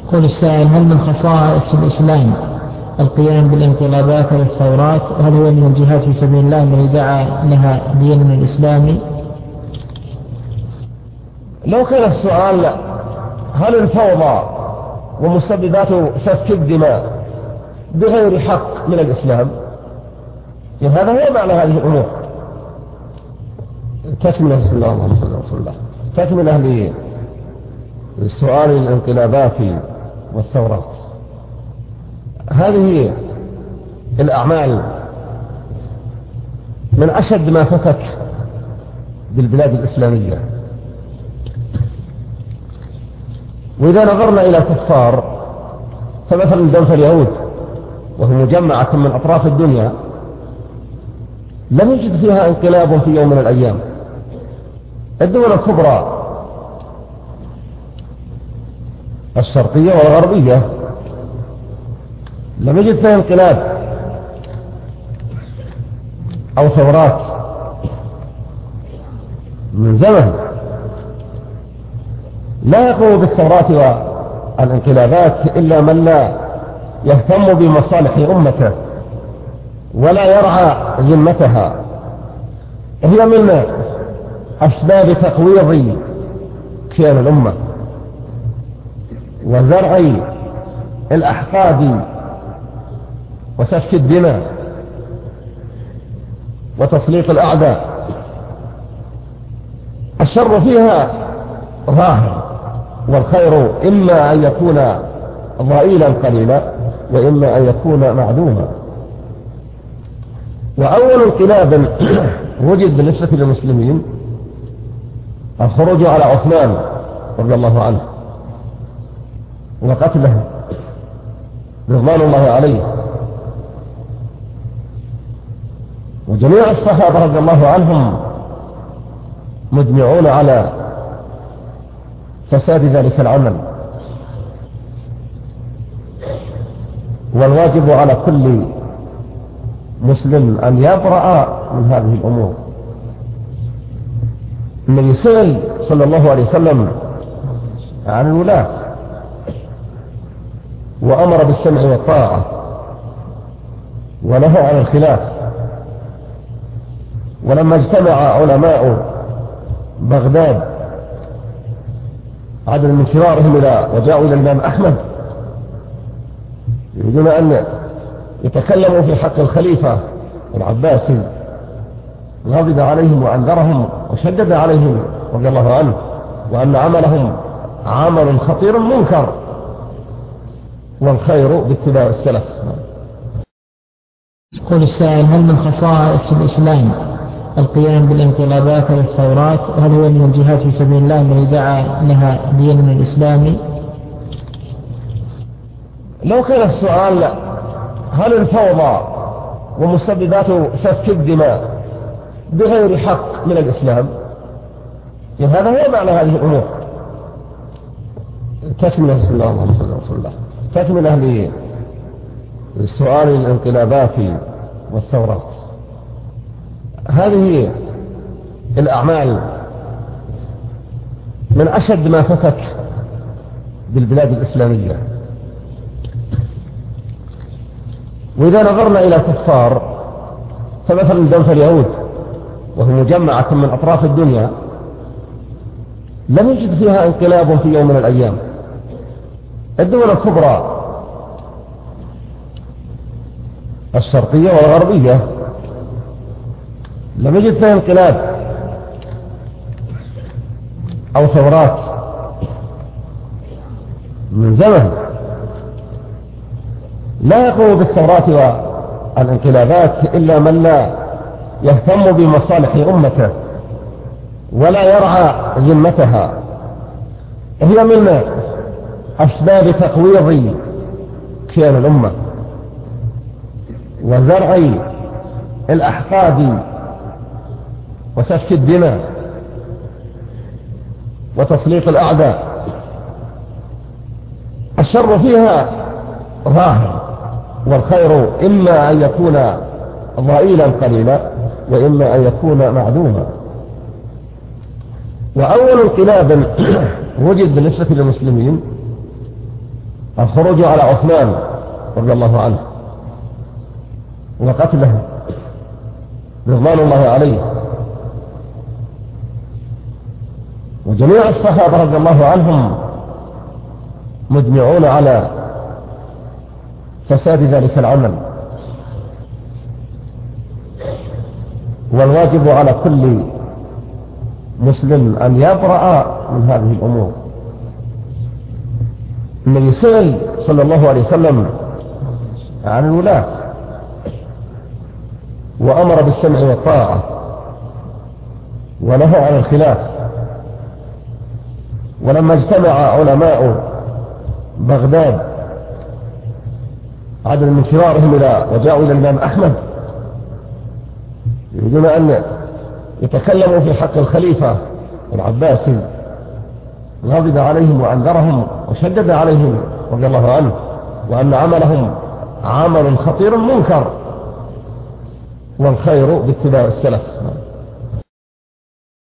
يقول السائل: هل من خصائص الإسلام القيام بالانقلابات والثورات؟ وهل هو من الجهاد في سبيل الله الذي دعا لها ديننا الإسلامي؟ لو كان السؤال هل الفوضى ومسببات سفك الدماء بغير حق من الإسلام، هذا هو معنى هذه الأمور. تكملة بسم الله اللهم صل على رسول الله. تكملة لسؤال الانقلابات والثورات. هذه الأعمال من أشد ما فتك بالبلاد الإسلامية. وإذا نظرنا إلى الكفار فمثلا دولة اليهود وهي مجمعة من أطراف الدنيا لم يجد فيها انقلاب في يوم من الأيام. الدول الكبرى الشرقية والغربية لم يجد فيها انقلاب أو ثورات من زمن. لا يقوم بالثورات والانقلابات إلا من لا يهتم بمصالح أمته ولا يرعى ذمتها. هي من أسباب تقويض كيان الأمة وزرع الأحقاد وسفك الدماء وتسليط الأعداء. الشر فيها ظاهر، والخير إما أن يكون ضئيلا قليلا وإما أن يكون معدوما. وأول انقلاب وجد بالنسبة للمسلمين الخروج على عثمان رضي الله عنه وقتله رضوان الله عليه. وجميع الصحابة رضي الله عنهم مجمعون على فساد ذلك العمل. والواجب على كل مسلم أن يبرأ من هذه الأمور. النبي صلى الله عليه وسلم عن الولاة وأمر بالسمع والطاعة ونهى عن الخلاف. ولما اجتمع علماء بغداد عدد من كبارهم وجاءوا إلى الإمام أحمد يريدون أن يتكلموا في حق الخليفة العباسي، غضب عليهم وأنذرهم وشدد عليهم رضي الله عنه وأن عملهم عمل خطير منكر والخير باتباع السلف. يقول السائل: هل من خصائص الإسلام القيام بالانقلابات والثورات؟ وهل هو من الجهاد في سبيل الله الذي دعا لها ديننا الإسلامي؟ لو كان السؤال هل الفوضى ومسببات سفك الدماء بغير حق من الإسلام، هذا هو معنى هذه الأمور. تكملة بسم الله اللهم صل على رسول الله. تكملة لسؤال الانقلابات والثورات. هذه الأعمال من أشد ما فتك بالبلاد الإسلامية. وإذا نظرنا إلى الكفار فمثلا دولة اليهود وهي مجمعة من أطراف الدنيا لم يجد فيها انقلاب في يوم من الأيام. الدول الكبرى الشرقية والغربية لم يجد فيها انقلاب أو ثورات من زمن. لا يقوم بالثورات والانقلابات إلا من لا يهتم بمصالح أمته ولا يرعى ذمتها. هي من أسباب تقويض كيان الأمة وزرع الأحقاد وسفك الدماء وتسليط الأعداء. الشر فيها ظاهر، والخير إما أن يكون ضئيلا قليلا وإما أن يكون معدوما. وأول انقلاب وجد بالنسبة للمسلمين الخروج على عثمان رضي الله عنه وقتله رضوان الله عليه، وجميع الصحابة رضي الله عنهم مجمعون على فساد ذلك العمل. والواجب على كل مسلم أن يبرأ من هذه الأمور. النبي صلى الله عليه وسلم عن الولاة وأمر بالسمع والطاعة ونهى عن الخلاف. ولما اجتمع علماء بغداد عدد من كبارهم وجاءوا إلى الإمام أحمد يريدون أن يتكلموا في حق الخليفة العباسي، غضب عليهم وأنذرهم وشدد عليهم رضي الله عنه، وأن عملهم عمل خطير منكر، والخير باتباع السلف.